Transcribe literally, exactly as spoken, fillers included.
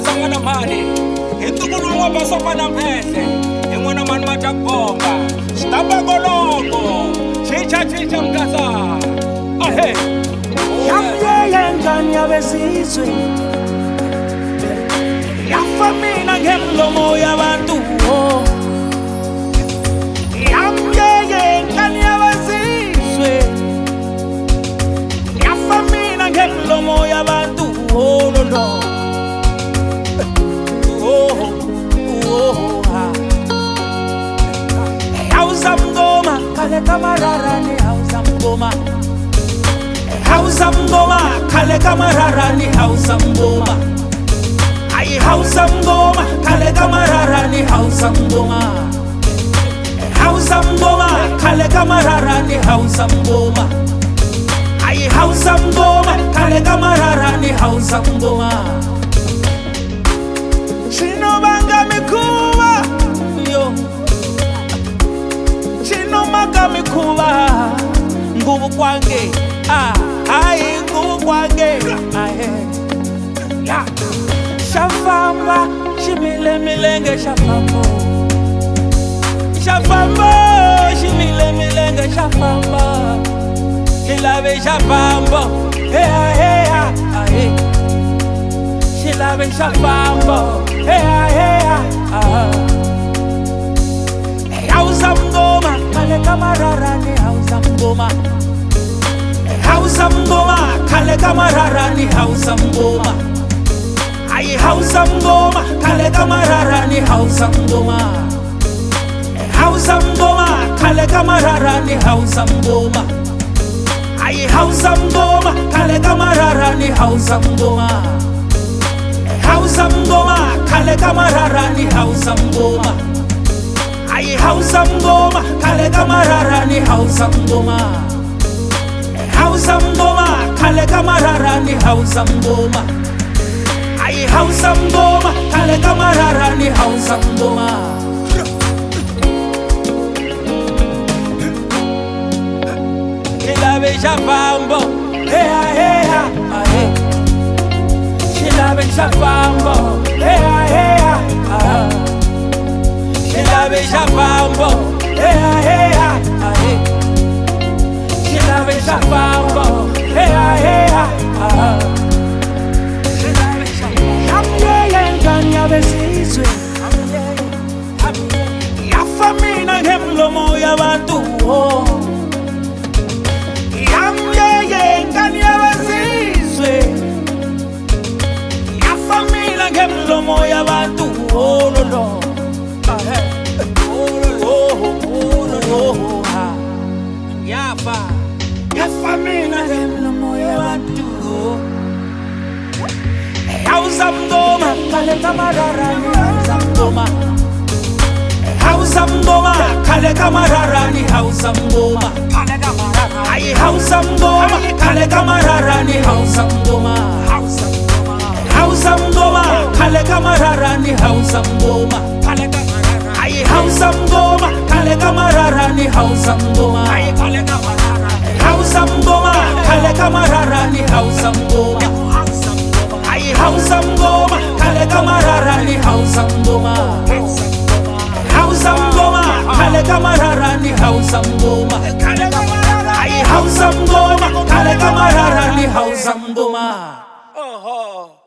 sanga na mali Hitukulu mwa basopa na mpese Ingwana mani matakbonga Stapa kolongo Chicha chicha mkasa Ahe Yamye yengani abesizwe Yafamina ngemlomo yabantu Yamye yengani abesizwe Yafamina ngemlomo yabantu Oh no no Oh oh ha Hausa mgoma kale kamararani hausa mgoma Hausa mgoma kale kamararani hausa mgoma Ai hausa mgoma kale kamararani hausa mgoma Hausa mgoma kale kamararani hausa mgoma Ai hausa mgoma kale kamararani hausa mgoma Chino banga mikuba yo Chino manga mikuba ngubu kwange ah ai ngubu kwange ahe ya Shafamba shimile milenge shafambo Shafambo shimile milenge shafamba Shilabe shafambo hey hey ahe Shilabe shafambo hey hey ah Hausa mgoma kale kamararani hausa mgoma Hausa mgoma kale kamararani hausa mgoma Ai hausa mgoma kale kamararani hausa mgoma Hausa mgoma kale kamararani hausa mgoma Ai hausa mgoma kale kamararani hausa mgoma Hausa mgoma kale kamararani hausa mgoma Ai hausa mgoma kale kamararani hausa mgoma Hausa mgoma kale kamararani hausa mgoma Ai hausa mgoma kale kamararani hausa mgoma Shilabe shafambo hey hey ah Shilabe shafambo hey hey ah Shilabe shafambo hey hey ah Shilabe shafambo hey hey ah Shilabe shafambo Yamye yengani abesizwe Yafamina ngemlomo yabantu Yamye yengani abesizwe Yafamina ngemlomo yabantu Oh no no Oh ha Yafa Yafamina ngemlomo yabantu Hausa mgoma kale kamararani hausa mgoma Hausa mgoma kale kamararani hausa mgoma Ai hausa mgoma kale kamararani hausa mgoma Hausa mgoma kale kamararani hausa mgoma Ai hausa mgoma kale kamararani hausa mgoma Hausa mgoma kale kamararani hausa mgoma Ai hausa mgoma kale kamararani hausa mgoma Hausa mgoma kale kamararani hausa mgoma Ai hausa mgoma kale kamararani hausa mgoma Oh